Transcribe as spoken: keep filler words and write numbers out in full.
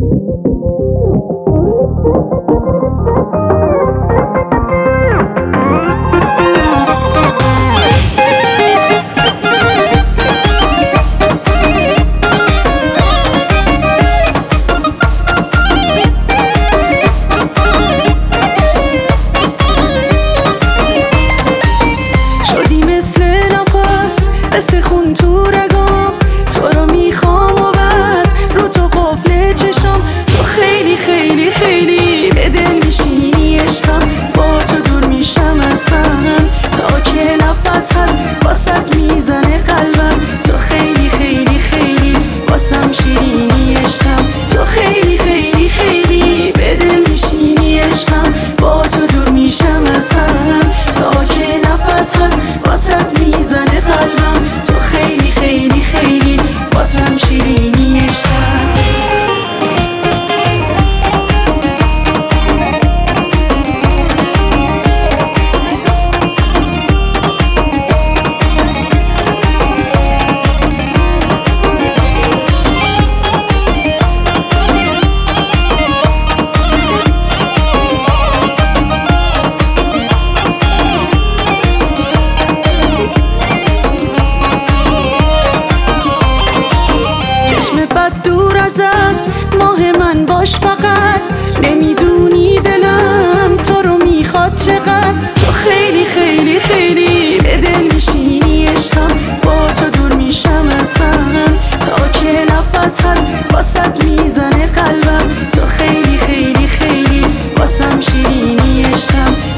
مثل خون تو رگام، تو رو میخوام و بس رو تو قفل چشام. تو خیلی خیلی خیلی به دل میشینی عشقم، با تو دور میشم از غم تا که نفس هست واسط میزنه قلبم. تو خیلی خیلی خیلی واسم شیرینی عشقم، تو خیلی خیلی خیلی به دل میشینی عشقم، با تو دور میشم از غم تا که نفس هست واسط میزنه قلبم. تو خیلی خیلی خیلی واسم شیرینی عشقم. دور ازت ماه من باش فقط، نمیدونی دلم تو رو میخواد چقدر. تو خیلی خیلی خیلی به دل میشینی عشقم، با تو دور میشم از غم تا که نفس هست واسط میزنه قلبم. تو خیلی خیلی خیلی واسم شیرینی عشقم،